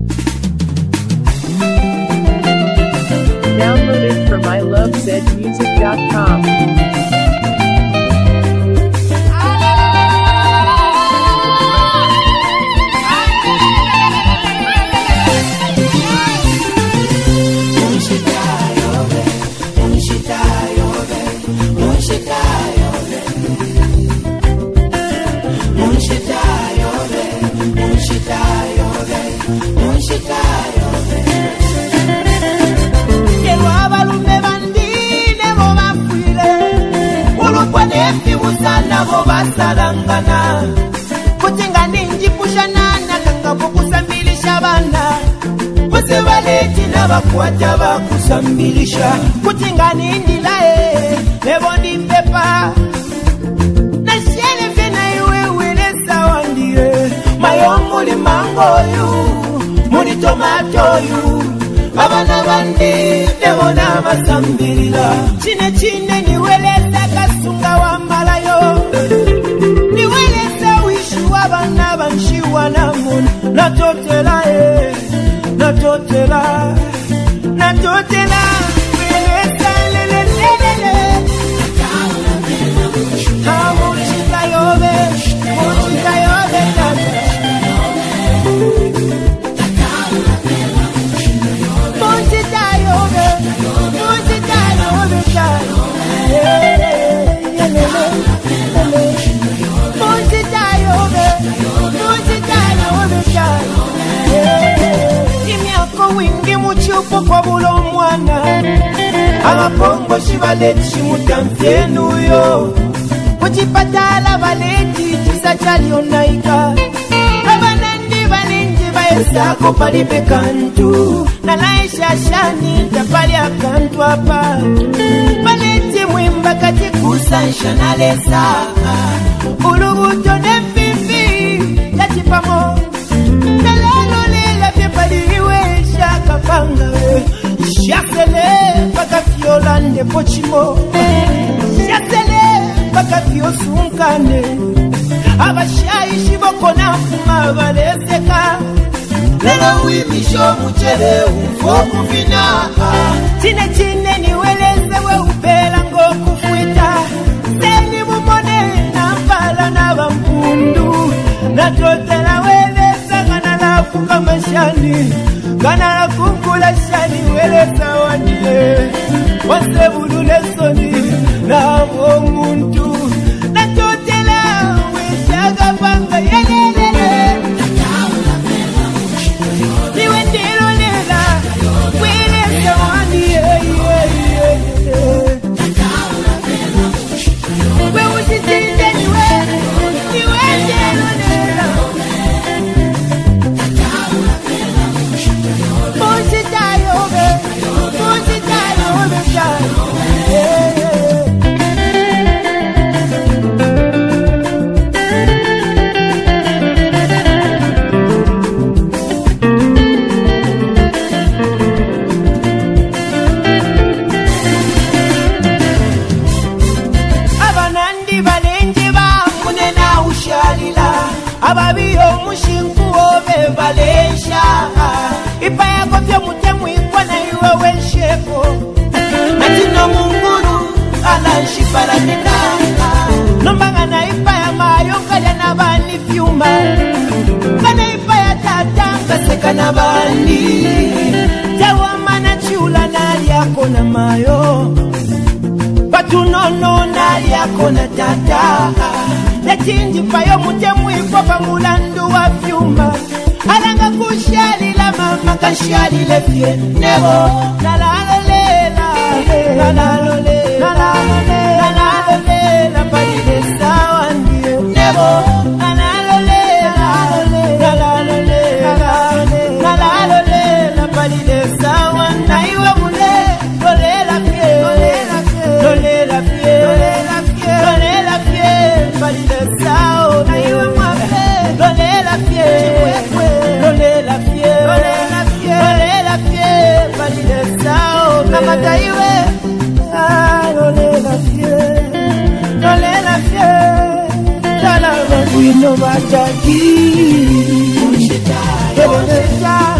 Downloaded from ilovezmusic.com. Basalangana kutinga ninji pushanana kangabo kusambilisha bana bose baleti nabakwata bakusambilisha kutinga nindi lae lebondi mpepa na shele vena iwe wele sawandie mayomuli mango yu muli tomato yu abana bandi lebona basambilila chine chine niweleza kasunga wa malayo Abana banshiwa namun natotela weleza lelelelele muchita yobe wingi muchupo kwa bulo mwana abapongo shibaleti shimutamfienu yo kuchipatala baleti chisachali onaika abanandi baninji baesako palipe kantu nalaisha shani tapali akantu apa baleti mwimba katikusansha nalesa ulubuto nempifi yachipamo kapanga shasele baka violande pochimo shasele baka viosunkane abashai shiboko na fuma baleseka lelo wimisho muchele ufoku vina chine chine niweleze we upela ngokufuita seni mumone na mpala na bampundu na totela weleza kana lafu kama shani kana kunkula shani weleza wandile wasebudu lesoni na omuntu na totela wezaga panga yelelele niwe ndilo lela weleza wandile we usitinde niwe ndilo lela ababiyo mushinku obe balesha ipaya kofya mutemu ikwana iwe wenshepo natino munguru alanshipala nina nombanga na ipaya mayo kalya na bani fyuma kana ipaya tata kaseka na bani jawa mana chula nali yako na mayo batunono nali yako na tata Letinji payo mutemu ipopa mulandu wa fyuma alanga kushali la mama kashali le fie nebo nalalolela palide sawa ndiye nebo nalalolela palide sawa na iwe mule lolela fie palide sao na iwe mwafe lolela fie palide sao kama taiwe lolela fie tala wino bataki